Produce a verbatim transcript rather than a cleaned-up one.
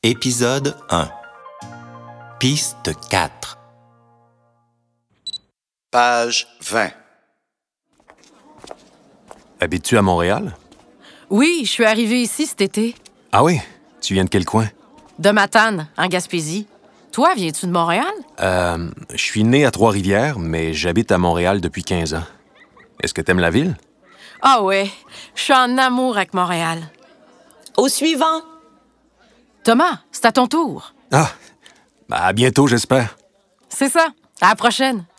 Épisode un. Piste quatre. Page vingt. Habites-tu à Montréal? Oui, je suis arrivée ici cet été. Ah oui? Tu viens de quel coin? De Matane, en Gaspésie. Toi, viens-tu de Montréal? Euh, je suis né à Trois-Rivières, mais j'habite à Montréal depuis quinze ans. Est-ce que t'aimes la ville? Ah ouais, je suis en amour avec Montréal. Au suivant. Thomas, c'est à ton tour. Ah! Ben, à bientôt, j'espère. C'est ça. À la prochaine.